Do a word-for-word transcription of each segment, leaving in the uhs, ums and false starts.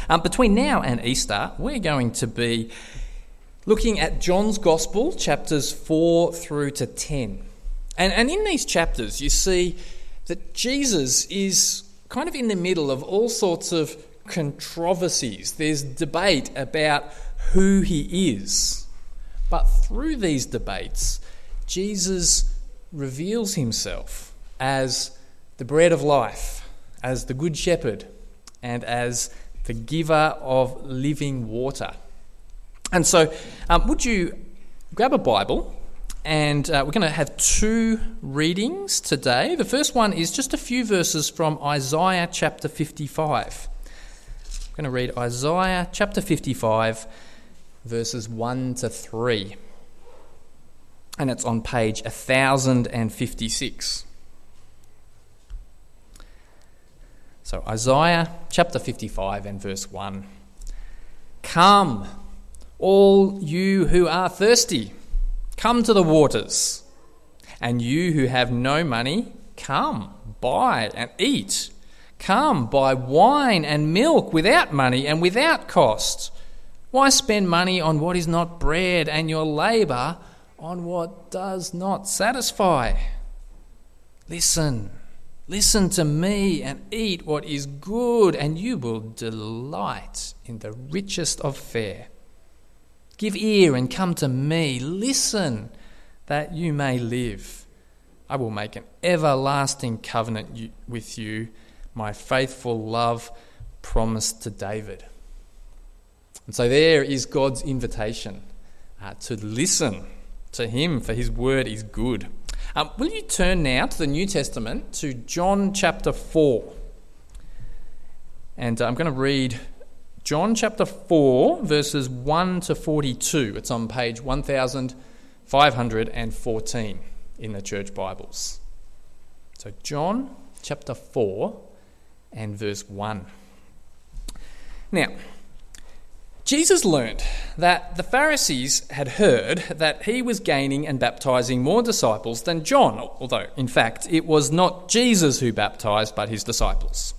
Um, between now and Easter, we're going to be looking at John's Gospel, chapters four through to ten. And, and in these chapters, you see that Jesus is kind of in the middle of all sorts of controversies. There's debate about who he is. But through these debates, Jesus reveals himself as the bread of life, as the good shepherd, and as the giver of living water. And so, um, would you grab a Bible? And uh, we're going to have two readings today. The first one is just a few verses from Isaiah chapter fifty-five. I'm going to read Isaiah chapter fifty-five, verses one to three. And it's on page one thousand fifty-six. So Isaiah chapter fifty-five and verse one. Come, all you who are thirsty, come to the waters. And you who have no money, come, buy and eat. Come, buy wine and milk without money and without cost. Why spend money on what is not bread and your labour on what does not satisfy? Listen. Listen to me and eat what is good, and you will delight in the richest of fare. Give ear and come to me. Listen, that you may live. I will make an everlasting covenant with you, my faithful love promised to David. And so there is God's invitation uh, to listen to him, for his word is good. Um, will you turn now to the New Testament, to John chapter four? And uh, I'm going to read John chapter four, verses one to forty-two. It's on page one thousand five hundred fourteen in the church Bibles. So John chapter four and verse one. Now, Jesus learned that the Pharisees had heard that he was gaining and baptising more disciples than John, although, in fact, it was not Jesus who baptised, but his disciples.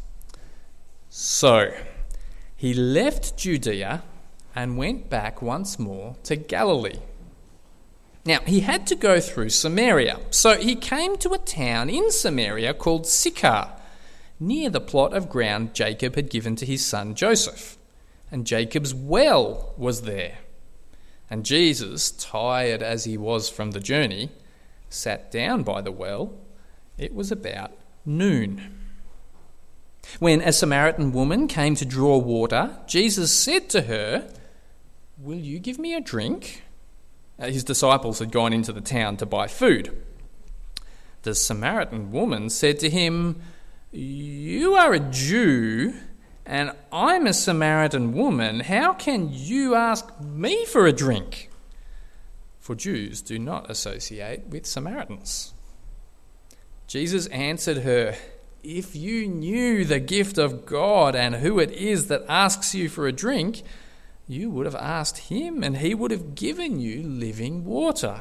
So, he left Judea and went back once more to Galilee. Now, he had to go through Samaria, so he came to a town in Samaria called Sychar, near the plot of ground Jacob had given to his son Joseph. And Jacob's well was there. And Jesus, tired as he was from the journey, sat down by the well. It was about noon. When a Samaritan woman came to draw water, Jesus said to her, "Will you give me a drink?" Uh, his disciples had gone into the town to buy food. The Samaritan woman said to him, "You are a Jew, and I'm a Samaritan woman. How can you ask me for a drink?" For Jews do not associate with Samaritans. Jesus answered her, "If you knew the gift of God and who it is that asks you for a drink, you would have asked him, and he would have given you living water."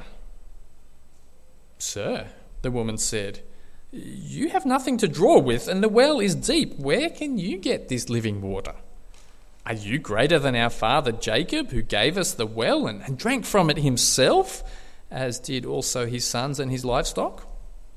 "Sir," the woman said, "you have nothing to draw with, and the well is deep. Where can you get this living water? Are you greater than our father Jacob, who gave us the well and, and drank from it himself, as did also his sons and his livestock?"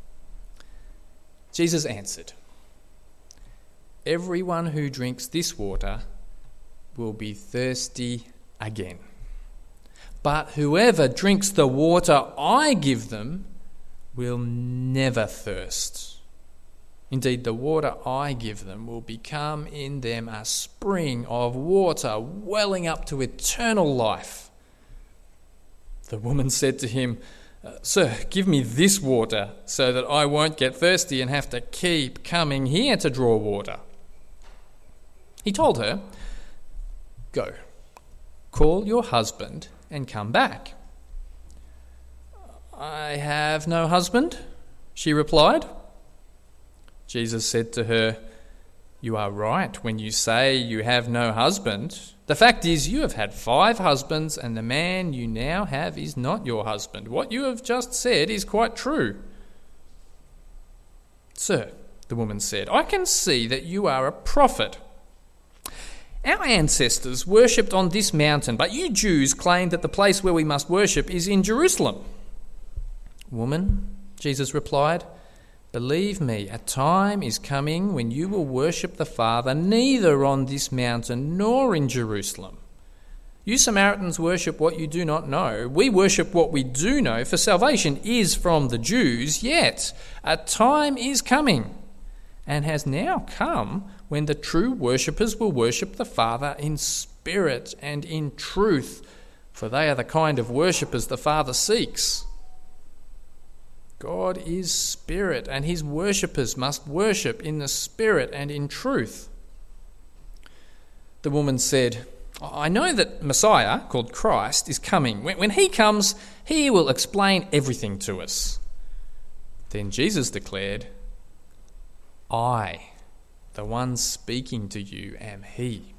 Jesus answered, "Everyone who drinks this water will be thirsty again. But whoever drinks the water I give them will never thirst. Indeed, the water I give them will become in them a spring of water welling up to eternal life." The woman said to him, "Sir, give me this water so that I won't get thirsty and have to keep coming here to draw water." He told her, "Go, call your husband and come back." "I have no husband," she replied. Jesus said to her, "You are right when you say you have no husband. The fact is, you have had five husbands, and the man you now have is not your husband. What you have just said is quite true." "Sir," the woman said, "I can see that you are a prophet. Our ancestors worshipped on this mountain, but you Jews claim that the place where we must worship is in Jerusalem." "Woman," Jesus replied, "believe me, a time is coming when you will worship the Father neither on this mountain nor in Jerusalem. You Samaritans worship what you do not know. We worship what we do know, for salvation is from the Jews. Yet a time is coming, and has now come, when the true worshippers will worship the Father in spirit and in truth, for they are the kind of worshippers the Father seeks. God is spirit, and his worshippers must worship in the spirit and in truth." The woman said, "I know that Messiah, called Christ, is coming. When he comes, he will explain everything to us." Then Jesus declared, "I, the one speaking to you, am he."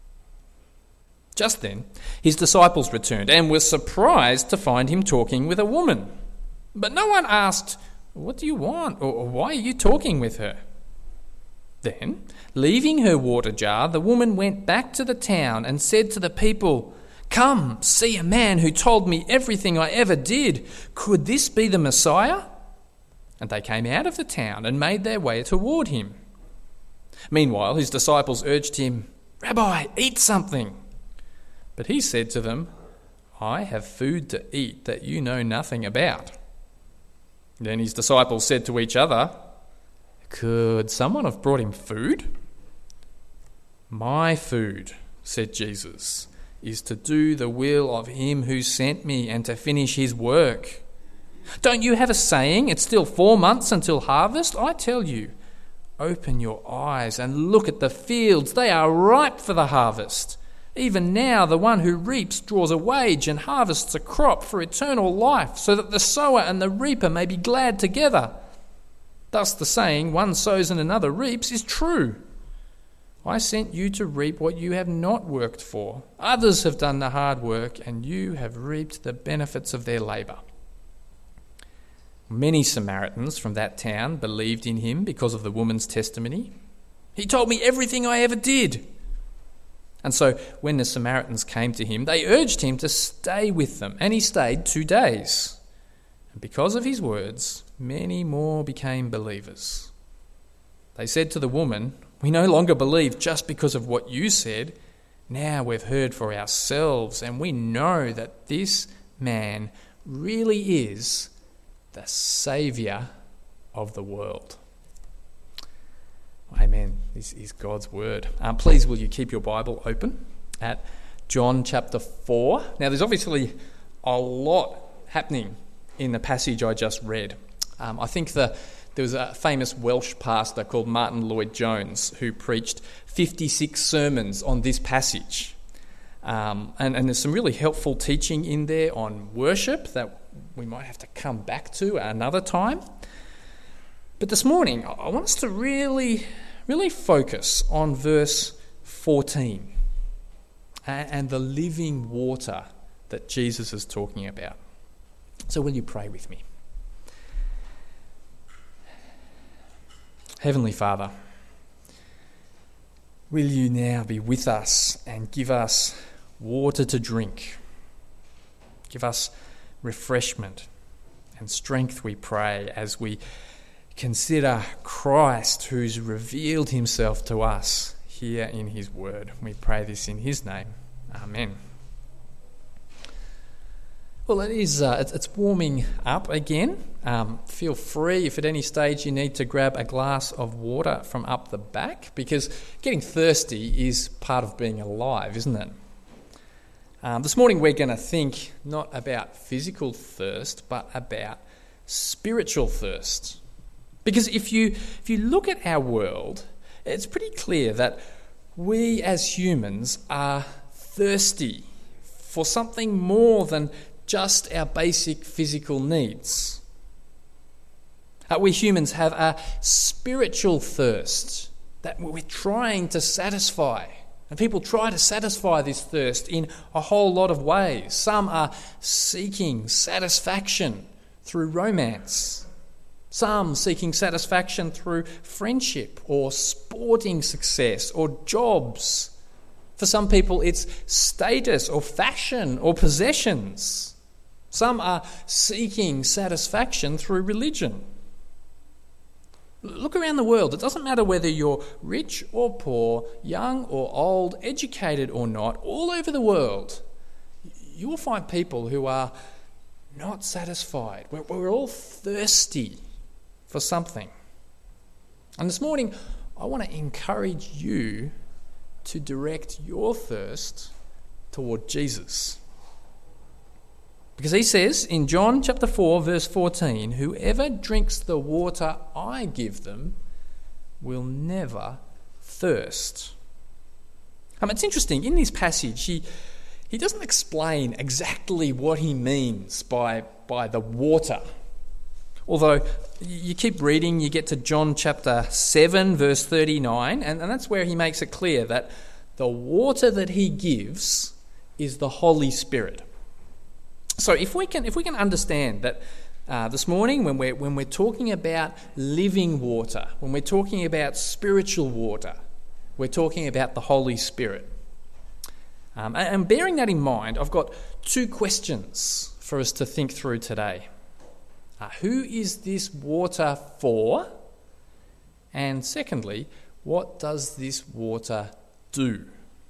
Just then, his disciples returned and were surprised to find him talking with a woman. But no one asked, "What do you want?" or "Why are you talking with her?" Then, leaving her water jar, the woman went back to the town and said to the people, "Come, see a man who told me everything I ever did. Could this be the Messiah?" And they came out of the town and made their way toward him. Meanwhile, his disciples urged him, "Rabbi, eat something." But he said to them, "I have food to eat that you know nothing about." Then his disciples said to each other, "Could someone have brought him food?" "My food," said Jesus, "is to do the will of him who sent me and to finish his work. Don't you have a saying, 'It's still four months until harvest'? I tell you, open your eyes and look at the fields. They are ripe for the harvest. Even now the one who reaps draws a wage and harvests a crop for eternal life, so that the sower and the reaper may be glad together. Thus the saying, 'One sows and another reaps,' is true. I sent you to reap what you have not worked for. Others have done the hard work, and you have reaped the benefits of their labour." Many Samaritans from that town believed in him because of the woman's testimony. "He told me everything I ever did." And so when the Samaritans came to him, they urged him to stay with them, and he stayed two days. And because of his words, many more became believers. They said to the woman, "We no longer believe just because of what you said. Now we've heard for ourselves, and we know that this man really is the Saviour of the world." Amen. This is God's word. Um, please, will you keep your Bible open at John chapter four? Now, there's obviously a lot happening in the passage I just read. Um, I think the, there was a famous Welsh pastor called Martin Lloyd-Jones who preached fifty-six sermons on this passage. Um, and, and there's some really helpful teaching in there on worship that we might have to come back to another time. But this morning, I want us to really, really focus on verse fourteen and the living water that Jesus is talking about. So will you pray with me? Heavenly Father, will you now be with us and give us water to drink? Give us refreshment and strength, we pray, as we consider Christ, who's revealed himself to us here in his word. We pray this in his name. Amen. Well, it is. Uh, it's, it's warming up again. Um, feel free, if at any stage you need to grab a glass of water from up the back, because getting thirsty is part of being alive, isn't it? Um, this morning we're going to think not about physical thirst, but about spiritual thirst. Because if you if you look at our world, it's pretty clear that we as humans are thirsty for something more than just our basic physical needs. Uh, we humans have a spiritual thirst that we're trying to satisfy. And people try to satisfy this thirst in a whole lot of ways. Some are seeking satisfaction through romance. Some seeking satisfaction through friendship or sporting success or jobs. For some people, it's status or fashion or possessions. Some are seeking satisfaction through religion. Look around the world. It doesn't matter whether you're rich or poor, young or old, educated or not, all over the world, you will find people who are not satisfied. We're, we're all thirsty for something. And this morning, I want to encourage you to direct your thirst toward Jesus. Because he says in John chapter four, verse fourteen, whoever drinks the water I give them will never thirst. Um, it's interesting, in this passage, he, he doesn't explain exactly what he means by, by the water. Although you keep reading, you get to John chapter seven, verse thirty-nine, and, and that's where he makes it clear that the water that he gives is the Holy Spirit. So if we can if we can understand that uh, this morning when we're, when we're talking about living water, when we're talking about spiritual water, we're talking about the Holy Spirit. Um, and, and bearing that in mind, I've got two questions for us to think through today. Uh, who is this water for? And secondly, what does this water do?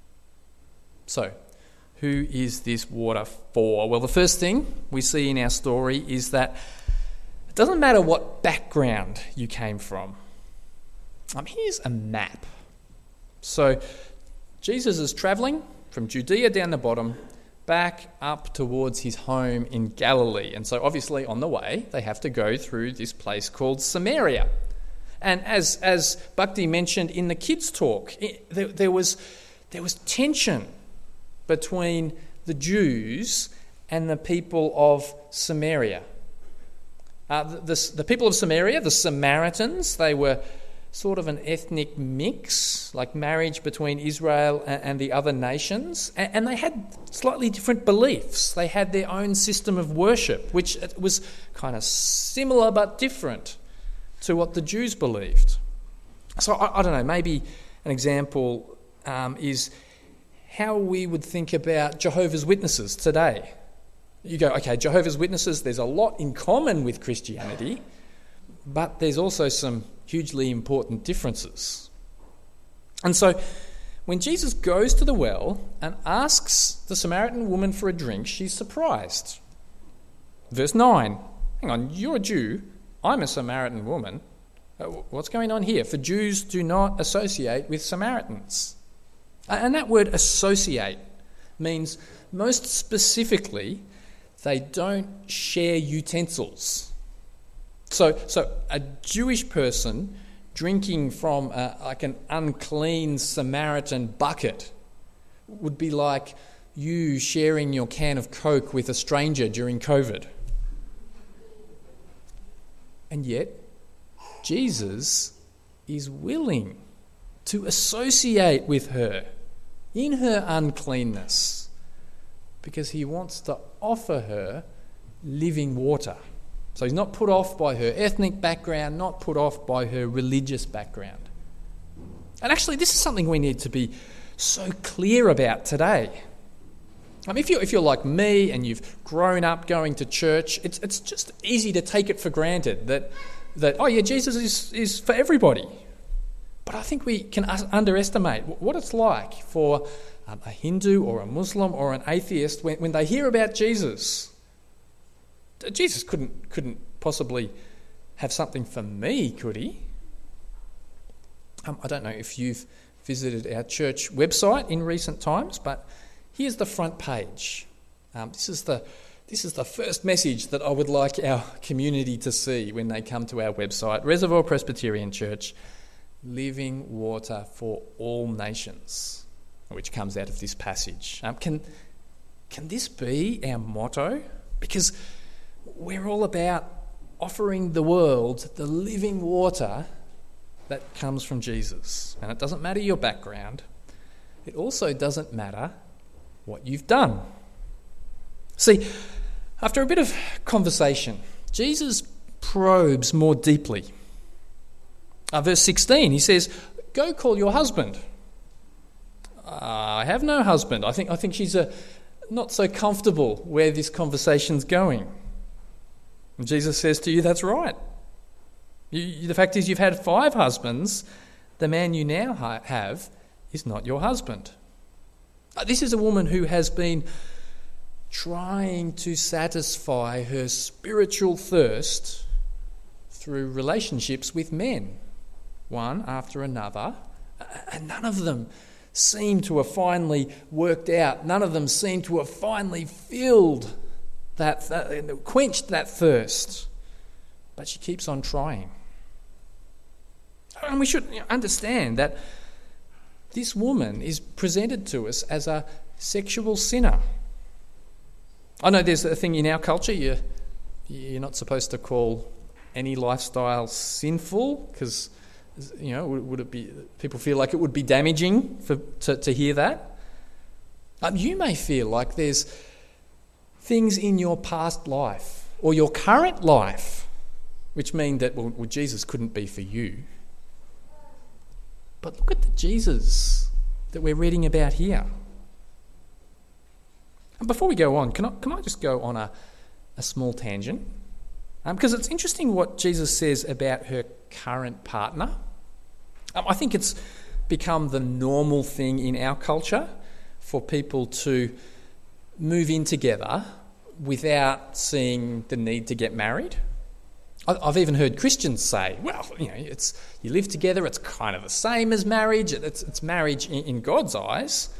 So, who is this water for? Well, the first thing we see in our story is that it doesn't matter what background you came from. Um, here's a map. So, Jesus is travelling from Judea down the bottom back up towards his home in Galilee. And so obviously on the way, they have to go through this place called Samaria. And as as Bhakti mentioned in the kids' talk, it, there, there was there was tension between the Jews and the people of Samaria. Uh, the, the, the people of Samaria, the Samaritans, they were sort of an ethnic mix, like marriage between Israel and, and the other nations. And, and they had slightly different beliefs. They had their own system of worship, which was kind of similar but different to what the Jews believed. So I, I don't know, maybe an example um, is how we would think about Jehovah's Witnesses today. You go, okay, Jehovah's Witnesses, there's a lot in common with Christianity, but there's also some hugely important differences. And so when Jesus goes to the well and asks the Samaritan woman for a drink, she's surprised. Verse nine, hang on, you're a Jew, I'm a Samaritan woman. What's going on here? For Jews do not associate with Samaritans. And that word associate means most specifically they don't share utensils. So, so a Jewish person drinking from a, like an unclean Samaritan bucket would be like you sharing your can of Coke with a stranger during COVID. And yet, Jesus is willing to associate with her in her uncleanness because he wants to offer her living water. So he's not put off by her ethnic background, not put off by her religious background. And actually, this is something we need to be so clear about today. I mean, if you're, if you're like me and you've grown up going to church, it's it's just easy to take it for granted that, that oh yeah, Jesus is, is for everybody. But I think we can underestimate what it's like for um, a Hindu or a Muslim or an atheist when, when they hear about Jesus. Jesus couldn't couldn't possibly have something for me, could he? Um, I don't know if you've visited our church website in recent times, but here's the front page. Um, this is the this is the first message that I would like our community to see when they come to our website, Reservoir Presbyterian Church, living water for all nations, which comes out of this passage. Um, can can this be our motto? Because we're all about offering the world the living water that comes from Jesus. And it doesn't matter your background. It also doesn't matter what you've done. See, after a bit of conversation, Jesus probes more deeply. Uh, verse sixteen, he says, "Go call your husband." I have no husband. I think I think she's a, not so comfortable where this conversation's going. And Jesus says to you, that's right. You, the fact is you've had five husbands. The man you now ha- have is not your husband. Uh, this is a woman who has been trying to satisfy her spiritual thirst through relationships with men, one after another, and none of them seem to have finally worked out. None of them seem to have finally filled that, that quenched that thirst. But she keeps on trying. And we should understand that this woman is presented to us as a sexual sinner. I know there's a thing in our culture, you're, you're not supposed to call any lifestyle sinful, because, you know, would, would it be, people feel like it would be damaging for to, to hear that. Um, you may feel like there's things in your past life or your current life which mean that, well, well Jesus couldn't be for you. But look at the Jesus that we're reading about here. And before we go on, can I, can I just go on a, a small tangent? Um, because it's interesting what Jesus says about her current partner. Um, I think it's become the normal thing in our culture for people to move in together without seeing the need to get married. I've even heard Christians say, well, you know, it's you live together, it's kind of the same as marriage, it's, it's marriage in, in God's eyes.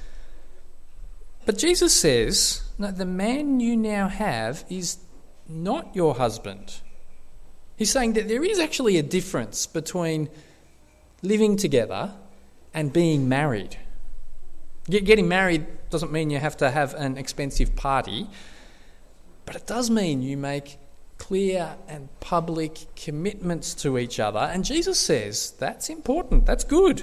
But Jesus says, no, the man you now have is not your husband. He's saying that there is actually a difference between living together and being married. Getting married doesn't mean you have to have an expensive party, but it does mean you make clear and public commitments to each other. And Jesus says that's important, that's good.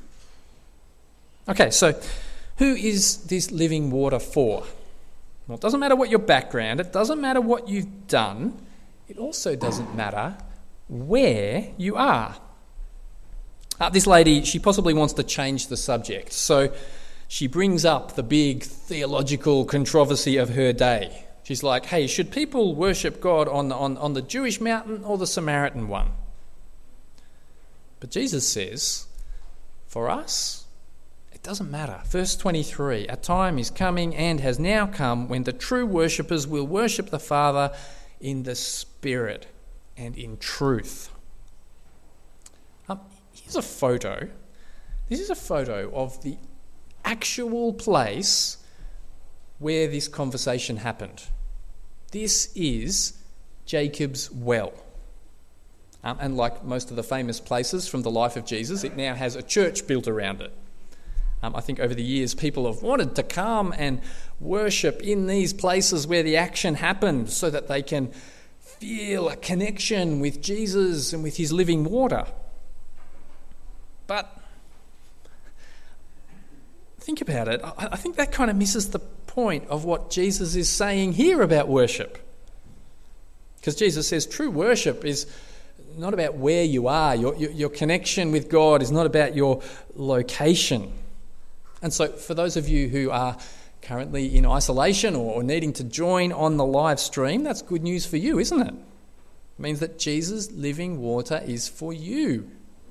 Okay, so who is this living water for? Well, it doesn't matter what your background, it doesn't matter what you've done, it also doesn't matter where you are. Uh, this lady, she possibly wants to change the subject, so she brings up the big theological controversy of her day. She's like, hey, should people worship God on the, on, on the Jewish mountain or the Samaritan one? But Jesus says, for us, it doesn't matter. Verse twenty-three, a time is coming and has now come when the true worshippers will worship the Father in the Spirit and in truth. Um, here's a photo. This is a photo of the actual place where this conversation happened. This is Jacob's well. Um, and like most of the famous places from the life of Jesus, it now has a church built around it. Um, I think over the years people have wanted to come and worship in these places where the action happened so that they can feel a connection with Jesus and with his living water. But think about it. I, I think that kind of misses the point of what Jesus is saying here about worship. Because Jesus says true worship is not about where you are. Your, your, your connection with God is not about your location. And so for those of you who are currently in isolation or, or needing to join on the live stream, that's good news for you, isn't it? It means that Jesus' living water is for you.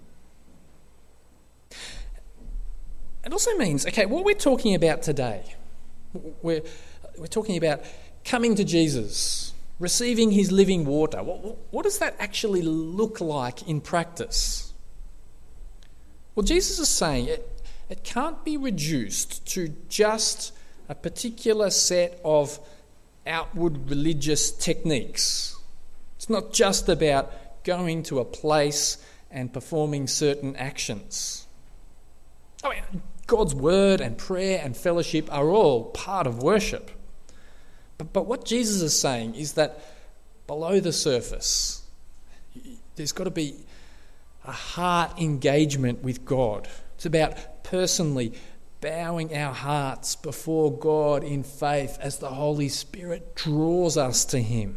It also means, okay, what we're talking about today, we're, we're talking about coming to Jesus, receiving his living water. What, what does that actually look like in practice? Well, Jesus is saying it, it can't be reduced to just a particular set of outward religious techniques. It's not just about going to a place and performing certain actions. I mean, God's word and prayer and fellowship are all part of worship. But, but what Jesus is saying is that below the surface, there's got to be a heart engagement with God. It's about personally bowing our hearts before God in faith as the Holy Spirit draws us to him.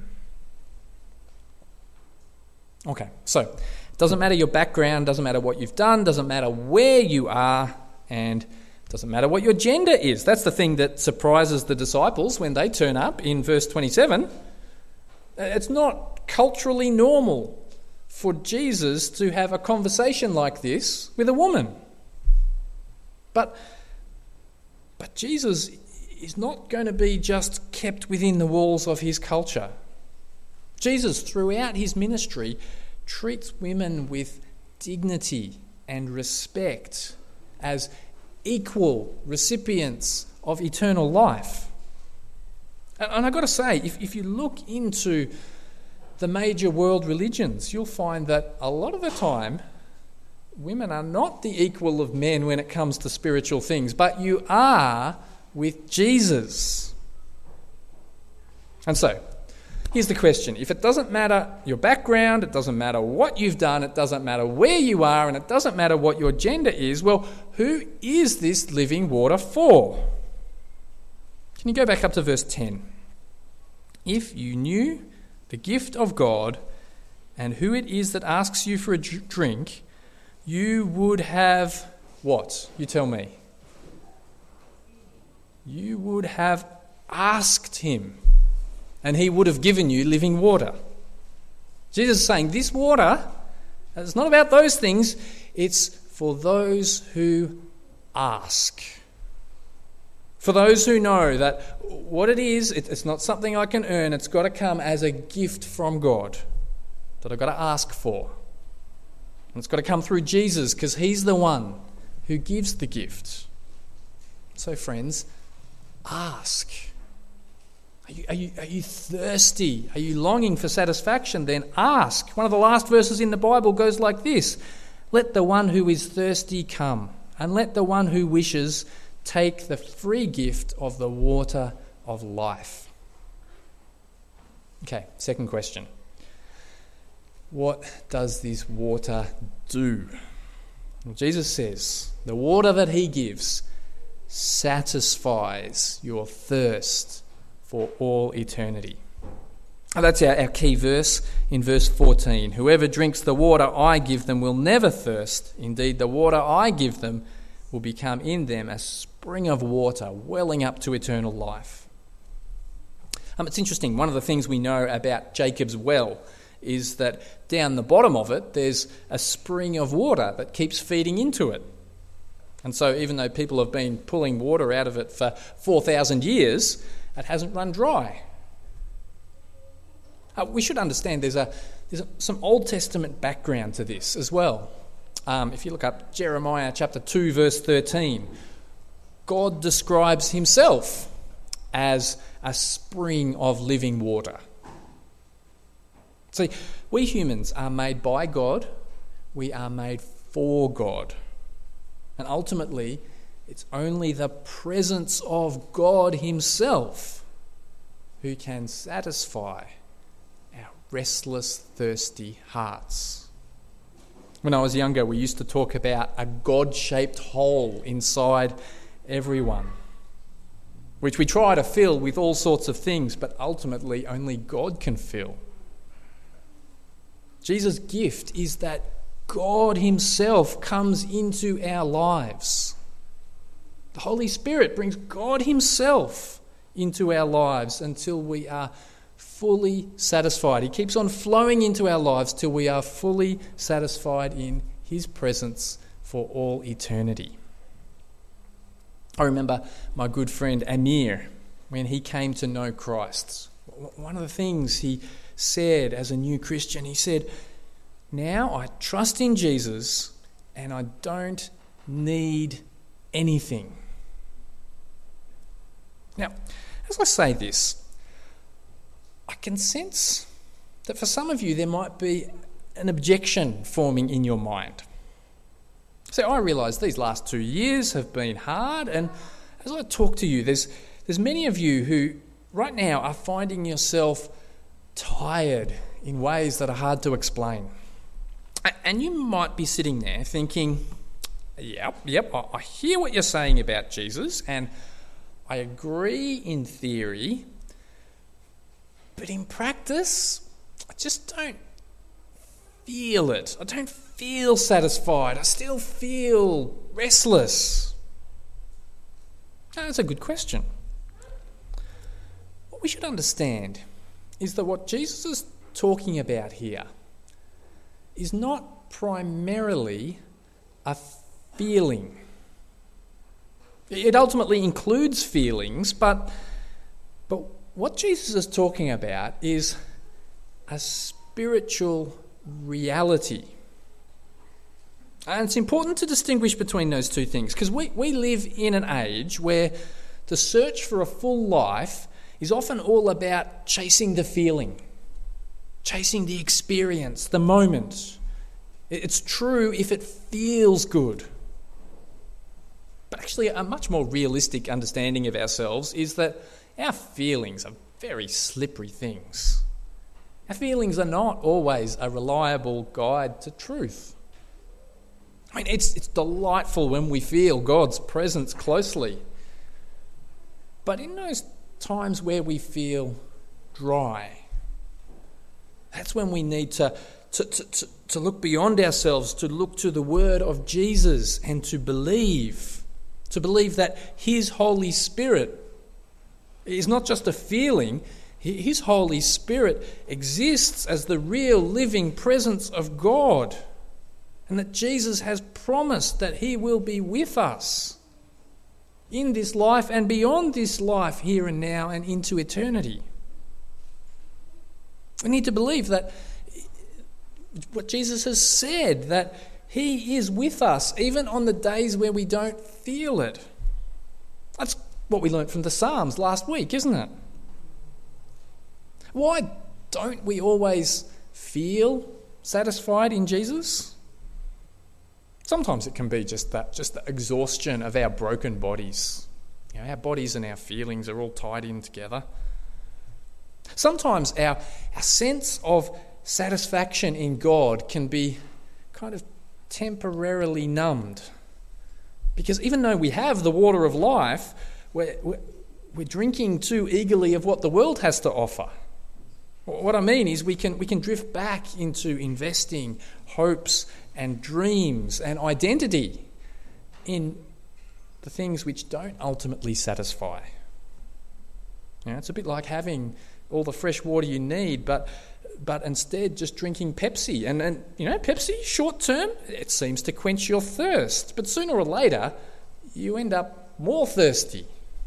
Okay, so it doesn't matter your background, doesn't matter what you've done, doesn't matter where you are, and Doesn't matter what your gender is. That's the thing that surprises the disciples when they turn up in verse twenty-seven. It's not culturally normal for Jesus to have a conversation like this with a woman. But, but Jesus is not going to be just kept within the walls of his culture. Jesus, throughout his ministry, treats women with dignity and respect as equal recipients of eternal life. And I've got to say, if, if you look into the major world religions, you'll find that a lot of the time, women are not the equal of men when it comes to spiritual things, but you are with Jesus. And so, here's the question. If it doesn't matter your background, it doesn't matter what you've done, it doesn't matter where you are, and it doesn't matter what your gender is, well, who is this living water for? Can you go back up to verse ten? If you knew the gift of God and who it is that asks you for a drink, you would have what? You tell me. You would have asked him, and he would have given you living water. Jesus is saying this water, it's not about those things, it's for those who ask. For those who know that what it is, it's not something I can earn, it's got to come as a gift from God that I've got to ask for. And it's got to come through Jesus because he's the one who gives the gift. So friends, ask. Are you, are you, are you thirsty? Are you longing for satisfaction? Then ask. One of the last verses in the Bible goes like this: let the one who is thirsty come, and let the one who wishes take the free gift of the water of life. Okay, second question. What does this water do? Well, Jesus says the water that he gives satisfies your thirst for all eternity. And that's our, our key verse in verse fourteen. Whoever drinks the water I give them will never thirst. Indeed, the water I give them will become in them a spring of water welling up to eternal life. Um, it's interesting, one of the things we know about Jacob's well is that down the bottom of it there's a spring of water that keeps feeding into it. And so even though people have been pulling water out of it for four thousand years, it hasn't run dry. Uh, we should understand there's, a, there's a, some Old Testament background to this as well. Um, if you look up Jeremiah chapter two, verse thirteen, God describes himself as a spring of living water. See, we humans are made by God, we are made for God. And ultimately, it's only the presence of God himself who can satisfy our restless, thirsty hearts. When I was younger, we used to talk about a God-shaped hole inside everyone, which we try to fill with all sorts of things, but ultimately only God can fill. Jesus' gift is that God himself comes into our lives. The Holy Spirit brings God himself into our lives until we are fully satisfied. He keeps on flowing into our lives till we are fully satisfied in his presence for all eternity. I remember my good friend Amir, when he came to know Christ. One of the things he said as a new Christian, he said, "Now I trust in Jesus and I don't need anything." Now, as I say this, I can sense that for some of you there might be an objection forming in your mind. So I realise these last two years have been hard, and as I talk to you, there's there's many of you who right now are finding yourself tired in ways that are hard to explain. And you might be sitting there thinking, yep, yep, I hear what you're saying about Jesus, and I agree in theory, but in practice, I just don't feel it. I don't feel satisfied. I still feel restless. That's a good question. What we should understand is that what Jesus is talking about here is not primarily a feeling. It ultimately includes feelings, but, but what Jesus is talking about is a spiritual reality. And it's important to distinguish between those two things, because we, we live in an age where the search for a full life is often all about chasing the feeling, chasing the experience, the moment. It's true if it feels good. But actually, a much more realistic understanding of ourselves is that our feelings are very slippery things. Our feelings are not always a reliable guide to truth. I mean, it's, it's delightful when we feel God's presence closely. But in those times where we feel dry, that's when we need to, to, to, to, to look beyond ourselves, to look to the word of Jesus and to believe, to believe that his Holy Spirit is not just a feeling. His Holy Spirit exists as the real living presence of God, and that Jesus has promised that he will be with us in this life and beyond this life, here and now and into eternity. We need to believe that what Jesus has said, that he is with us even on the days where we don't feel it. That's what we learnt from the Psalms last week, isn't it? Why don't we always feel satisfied in Jesus? Sometimes it can be just that, just the exhaustion of our broken bodies. You know, our bodies and our feelings are all tied in together. Sometimes our, our sense of satisfaction in God can be kind of temporarily numbed. Because even though we have the water of life, we're, we're, we're drinking too eagerly of what the world has to offer. What I mean is we can we can drift back into investing hopes and dreams and identity in the things which don't ultimately satisfy. You know, it's a bit like having all the fresh water you need, but but instead just drinking Pepsi. And, and you know, Pepsi, short term, it seems to quench your thirst. But sooner or later, you end up more thirsty.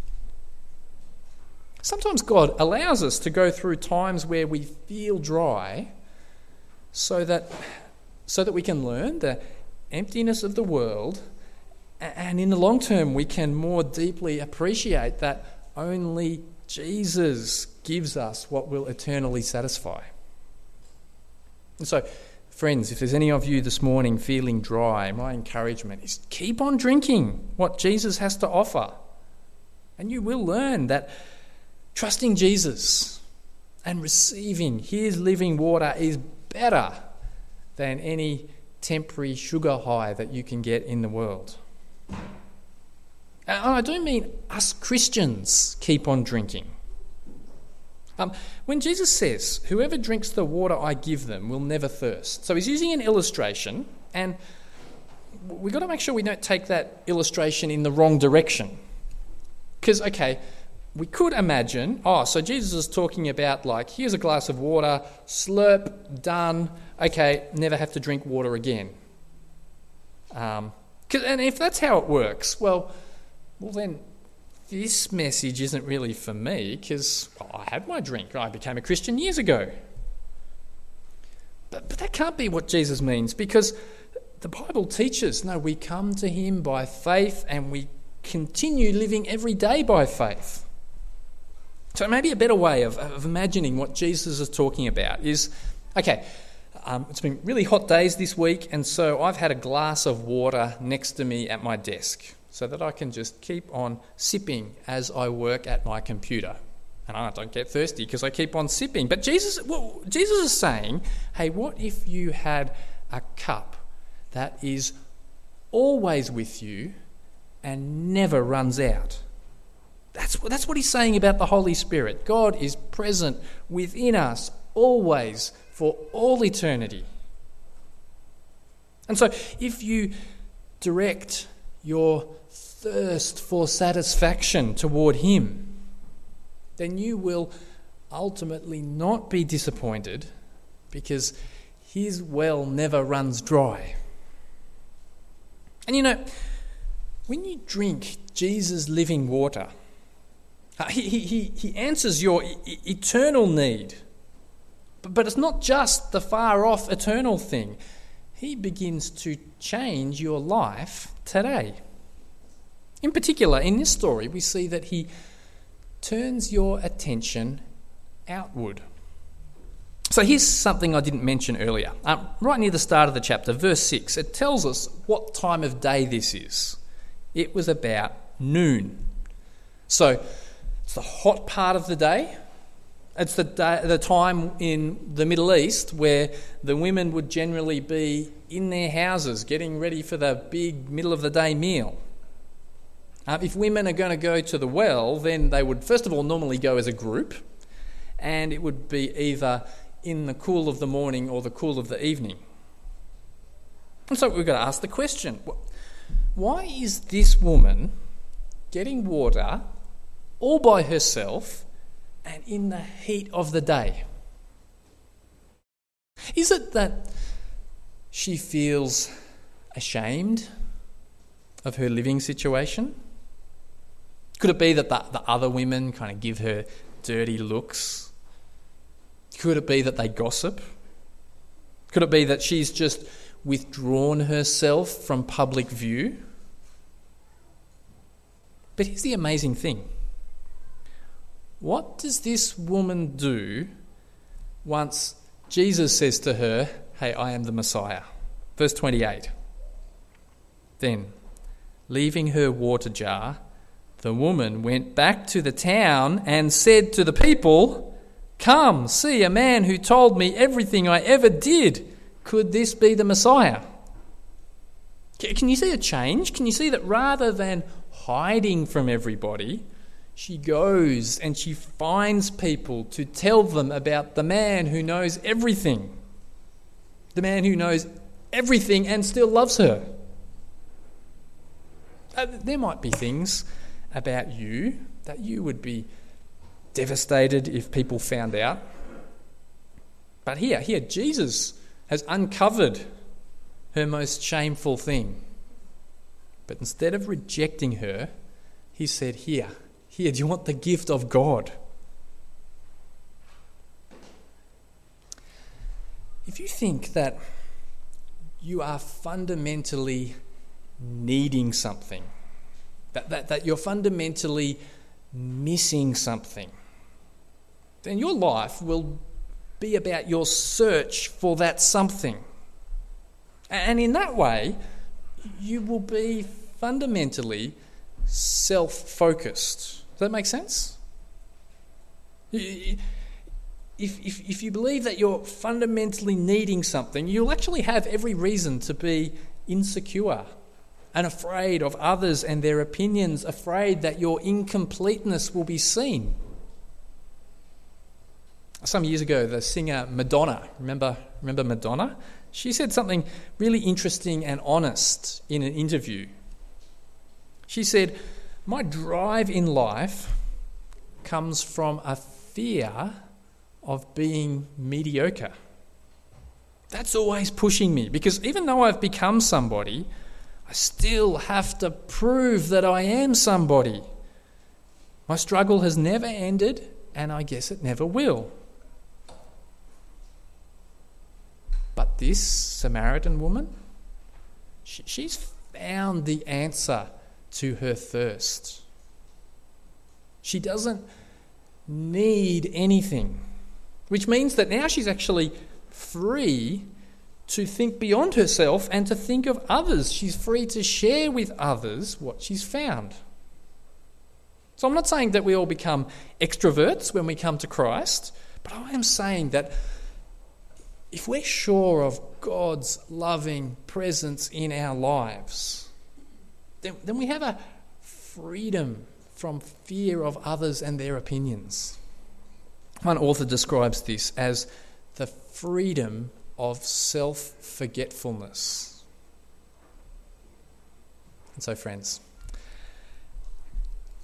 Sometimes God allows us to go through times where we feel dry so that, so that we can learn the emptiness of the world, and in the long term we can more deeply appreciate that only Jesus gives us what will eternally satisfy. And so, friends, if there's any of you this morning feeling dry, my encouragement is keep on drinking what Jesus has to offer. And you will learn that trusting Jesus and receiving his living water is better than any temporary sugar high that you can get in the world. And I do mean us Christians keep on drinking. Um, when Jesus says, whoever drinks the water I give them will never thirst. So he's using an illustration, and we've got to make sure we don't take that illustration in the wrong direction. Because, okay, we could imagine, oh, so Jesus is talking about, like, here's a glass of water, slurp, done, okay, never have to drink water again. Um, 'cause, and if that's how it works, well, well then this message isn't really for me, because well, I had my drink. I became a Christian years ago. But, but that can't be what Jesus means, because the Bible teaches, no, we come to him by faith and we continue living every day by faith. So maybe a better way of, of imagining what Jesus is talking about is, okay, um, it's been really hot days this week, and so I've had a glass of water next to me at my desk so that I can just keep on sipping as I work at my computer. And I don't get thirsty because I keep on sipping. But Jesus, well, Jesus is saying, hey, what if you had a cup that is always with you and never runs out? That's, that's what he's saying about the Holy Spirit. God is present within us always for all eternity. And so if you direct your thirst for satisfaction toward him, then you will ultimately not be disappointed, because his well never runs dry. And you know, when you drink Jesus' living water, he, he, he answers your e- eternal need. But, but it's not just the far-off eternal thing. He begins to change your life today. In particular, in this story, we see that he turns your attention outward. So here's something I didn't mention earlier. Um, right near the start of the chapter, verse six, it tells us what time of day this is. It was about noon. So it's the hot part of the day. It's the day, the time in the Middle East where the women would generally be in their houses getting ready for the big middle of the day meal. Uh, if women are going to go to the well, then they would first of all normally go as a group, and it would be either in the cool of the morning or the cool of the evening. And so we've got to ask the question, why is this woman getting water all by herself and in the heat of the day? Is it that she feels ashamed of her living situation? Could it be that the, the other women kind of give her dirty looks? Could it be that they gossip? Could it be that she's just withdrawn herself from public view? But here's the amazing thing. What does this woman do once Jesus says to her, "Hey, I am the Messiah"? Verse twenty-eight. Then, leaving her water jar, the woman went back to the town and said to the people, "Come, see a man who told me everything I ever did. Could this be the Messiah?" Can you see a change? Can you see that rather than hiding from everybody, she goes and she finds people to tell them about the man who knows everything. The man who knows everything and still loves her. Uh, there might be things about you that you would be devastated if people found out. But here, here, Jesus has uncovered her most shameful thing. But instead of rejecting her, he said, here, here, do you want the gift of God? If you think that you are fundamentally needing something, that, that, that you're fundamentally missing something, then your life will be about your search for that something. And in that way, you will be fundamentally self-focused. Does that make sense? If, if, if you believe that you're fundamentally needing something, you'll actually have every reason to be insecure and afraid of others and their opinions, afraid that your incompleteness will be seen. Some years ago, the singer Madonna, remember, remember Madonna? She said something really interesting and honest in an interview. She said, "My drive in life comes from a fear of being mediocre. That's always pushing me, because even though I've become somebody, I still have to prove that I am somebody. My struggle has never ended, and I guess it never will." But this Samaritan woman, she, she's found the answer to her thirst. She doesn't need anything, which means that now she's actually free to think beyond herself and to think of others. She's free to share with others what she's found. So I'm not saying that we all become extroverts when we come to Christ, but I am saying that if we're sure of God's loving presence in our lives, then, then we have a freedom from fear of others and their opinions. One author describes this as the freedom of self-forgetfulness. And so, friends,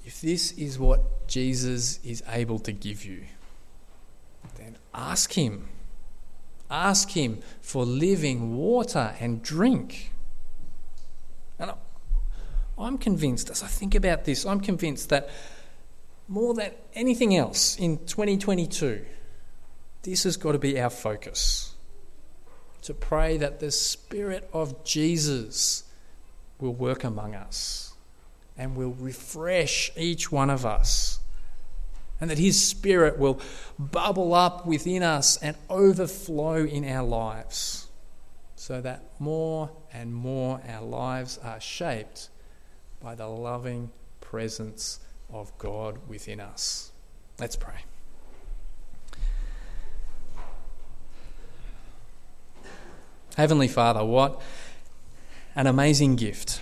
if this is what Jesus is able to give you, then ask him. Ask him for living water and drink. And I'm convinced, as I think about this, I'm convinced that more than anything else in twenty twenty-two, this has got to be our focus. To pray that the Spirit of Jesus will work among us and will refresh each one of us, and that his Spirit will bubble up within us and overflow in our lives, so that more and more our lives are shaped by the loving presence of God within us. Let's pray. Heavenly Father, what an amazing gift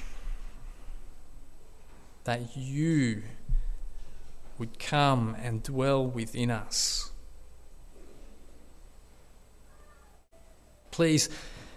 that you would come and dwell within us. Please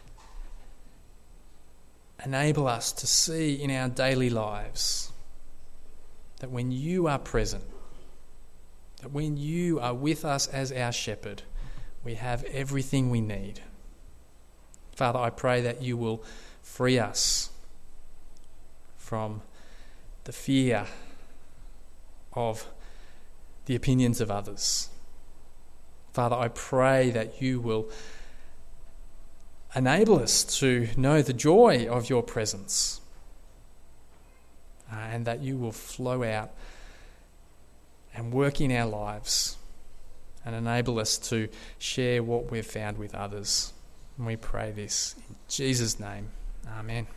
enable us to see in our daily lives that when you are present, that when you are with us as our shepherd, we have everything we need. Father, I pray that you will free us from the fear of the opinions of others. Father, I pray that you will enable us to know the joy of your presence, uh, and that you will flow out and work in our lives and enable us to share what we've found with others. And we pray this in Jesus' name. Amen.